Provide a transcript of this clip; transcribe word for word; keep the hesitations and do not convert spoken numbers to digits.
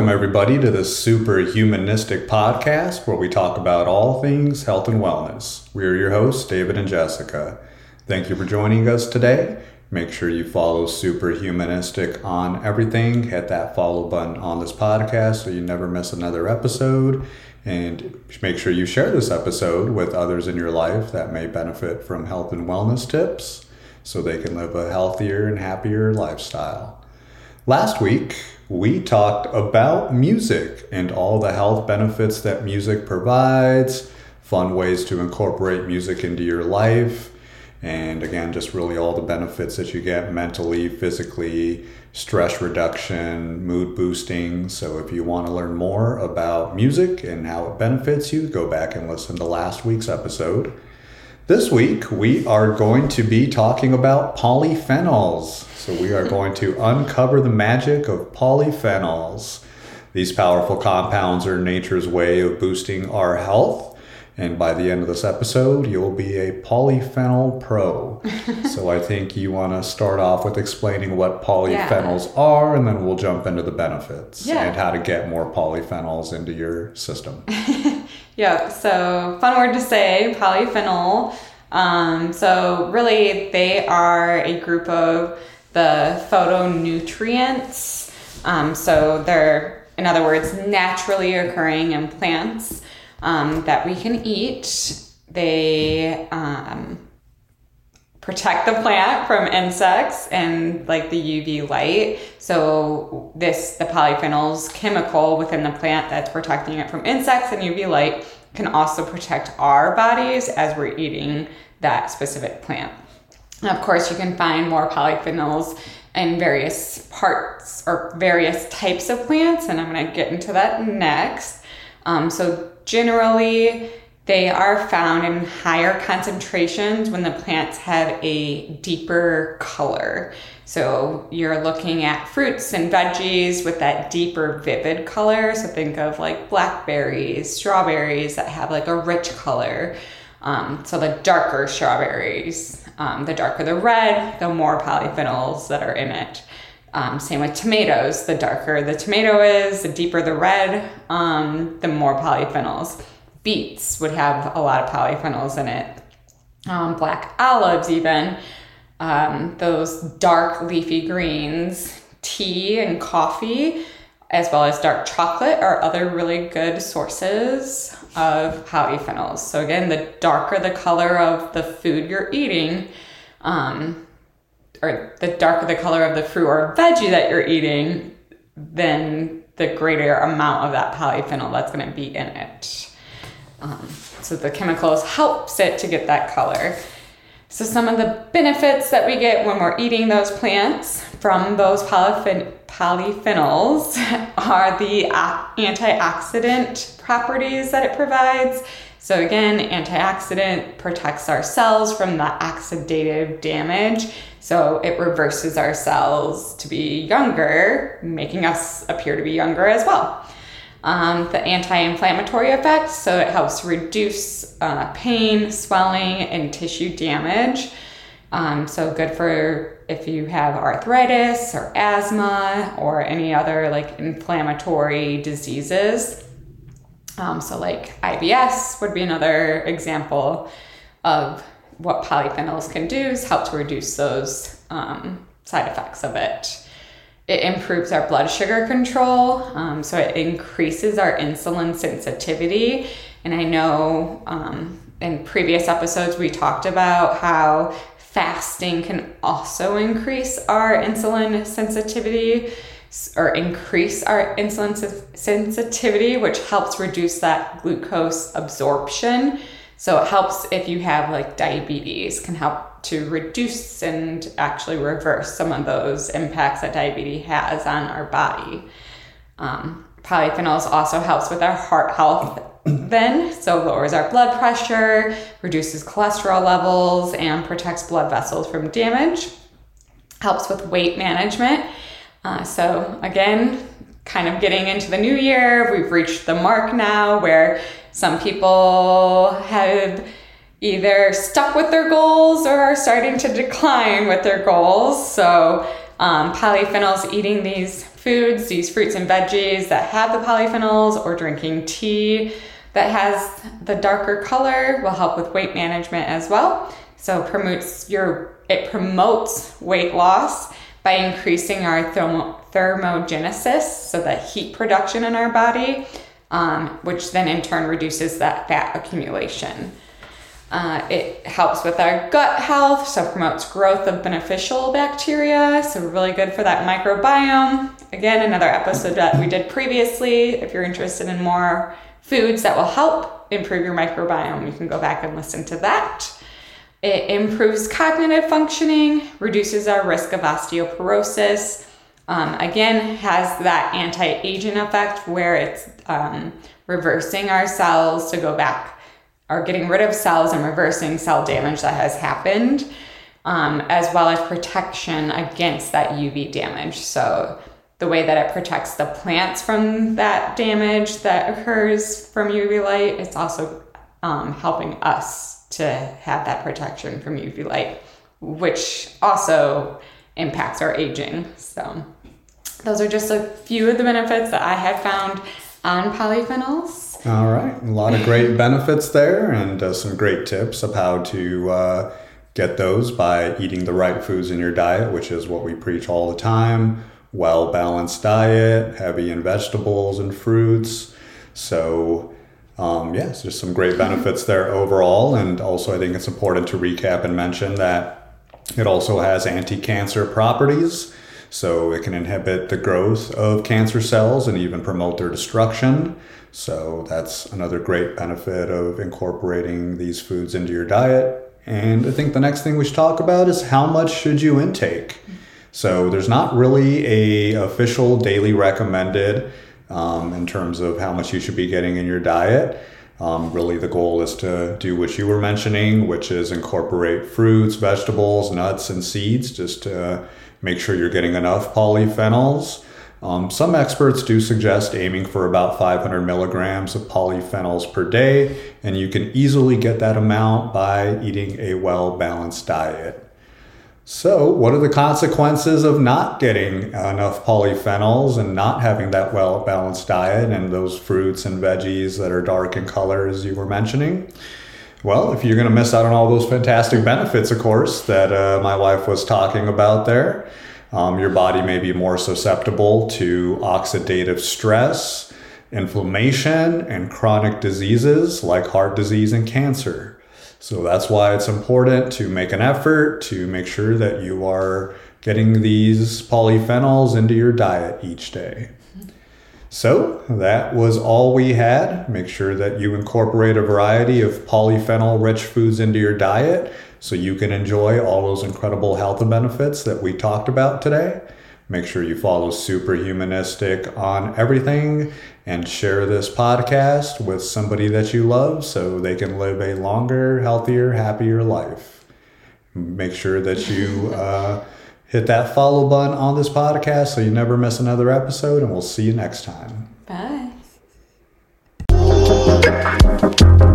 Welcome, everybody, to this super humanistic podcast where we talk about all things health and wellness. We are your hosts, David and Jessica. Thank you for joining us today. Make sure you follow Super Humanistic on everything. Hit that follow button on this podcast so you never miss another episode. And make sure you share this episode with others in your life that may benefit from health and wellness tips so they can live a healthier and happier lifestyle. Last week, we talked about music and all the health benefits that music provides, fun ways to incorporate music into your life, and again, just really all the benefits that you get mentally, physically, stress reduction, mood boosting. So if you want to learn more about music and how it benefits you, go back and listen to last week's episode. This week, we are going to be talking about polyphenols. So we are going to uncover the magic of polyphenols. These powerful compounds are nature's way of boosting our health. And by the end of this episode, you'll be a polyphenol pro. So I think you want to start off with explaining what polyphenols yeah. are, and then we'll jump into the benefits yeah. and how to get more polyphenols into your system. Yeah, so fun word to say, polyphenol. Um, so really, they are a group of the phytonutrients. Um, so they're, in other words, naturally occurring in plants um, that we can eat. They um, protect the plant from insects and like the U V light. So this, the polyphenols chemical within the plant that's protecting it from insects and U V light can also protect our bodies as we're eating that specific plant. Of course, you can find more polyphenols in various parts or various types of plants, and I'm going to get into that next. Um, so generally, they are found in higher concentrations when the plants have a deeper color. So you're looking at fruits and veggies with that deeper, vivid color. So think of like blackberries, strawberries that have like a rich color. Um, so the darker strawberries, um, the darker the red, the more polyphenols that are in it. Um, same with tomatoes. The darker the tomato is, the deeper the red, um, the more polyphenols. Beets would have a lot of polyphenols in it. Um, black olives even. Um, those dark leafy greens, tea and coffee, as well as dark chocolate are other really good sources of polyphenols. So again, the darker the color of the food you're eating, um, or the darker the color of the fruit or veggie that you're eating, then the greater amount of that polyphenol that's going to be in it. Um, so the chemicals helps it to get that color. So some of the benefits that we get when we're eating those plants from those polyphen- polyphenols are the antioxidant properties that it provides. So again, antioxidant protects our cells from the oxidative damage. So it reverses our cells to be younger, making us appear to be younger as well. Um, the anti-inflammatory effect, so it helps reduce uh, pain, swelling, and tissue damage. Um, so good for if you have arthritis or asthma or any other like inflammatory diseases. Um, so like I B S would be another example of what polyphenols can do, is help to reduce those um, side effects of it. It improves our blood sugar control, um, so it increases our insulin sensitivity. And I know um, in previous episodes we talked about how fasting can also increase our insulin sensitivity or increase our insulin sensitivity, which helps reduce that glucose absorption. So it helps if you have like diabetes, can help to reduce and actually reverse some of those impacts that diabetes has on our body. Um, polyphenols also helps with our heart health then, so lowers our blood pressure, reduces cholesterol levels, and protects blood vessels from damage. Helps with weight management. Uh, so again, kind of getting into the new year, we've reached the mark now where some people have either stuck with their goals or are starting to decline with their goals. So um, polyphenols, eating these foods, these fruits and veggies that have the polyphenols, or drinking tea that has the darker color will help with weight management as well. So promotes your it promotes weight loss by increasing our thermo, thermogenesis, so the heat production in our body, um, which then in turn reduces that fat accumulation. Uh, it helps with our gut health, so promotes growth of beneficial bacteria, so really good for that microbiome. Again, another episode that we did previously. If you're interested in more foods that will help improve your microbiome, you can go back and listen to that. It improves cognitive functioning, reduces our risk of osteoporosis. Um, again, has that anti-aging effect where it's um, reversing our cells to go back, or getting rid of cells and reversing cell damage that has happened, um, as well as protection against that U V damage. So the way that it protects the plants from that damage that occurs from U V light, it's also um, helping us to have that protection from U V light, which also impacts our aging. So those are just a few of the benefits that I had found on polyphenols. All right. A lot of great benefits there, and uh, some great tips of how to uh, get those by eating the right foods in your diet, which is what we preach all the time. Well-balanced diet, heavy in vegetables and fruits. So, um, yes, there's some great benefits there overall. And also I think it's important to recap and mention that it also has anti-cancer properties. So it can inhibit the growth of cancer cells and even promote their destruction. So that's another great benefit of incorporating these foods into your diet. And I think the next thing we should talk about is how much should you intake? So there's not really a official daily recommended um, in terms of how much you should be getting in your diet. Um, really the goal is to do what you were mentioning, which is incorporate fruits, vegetables, nuts, and seeds, just to make sure you're getting enough polyphenols. Um, some experts do suggest aiming for about five hundred milligrams of polyphenols per day, and you can easily get that amount by eating a well-balanced diet. So, what are the consequences of not getting enough polyphenols and not having that well-balanced diet and those fruits and veggies that are dark in color, as you were mentioning? Well, if you're going to miss out on all those fantastic benefits, of course, that uh, my wife was talking about there, Um, your body may be more susceptible to oxidative stress, inflammation, and chronic diseases like heart disease and cancer. So that's why it's important to make an effort to make sure that you are getting these polyphenols into your diet each day. So that was all we had. Make sure that you incorporate a variety of polyphenol-rich foods into your diet so you can enjoy all those incredible health benefits that we talked about today. Make sure you follow Superhumanistic on everything and share this podcast with somebody that you love so they can live a longer, healthier, happier life. Make sure that you uh, hit that follow button on this podcast so you never miss another episode, and we'll see you next time. Bye.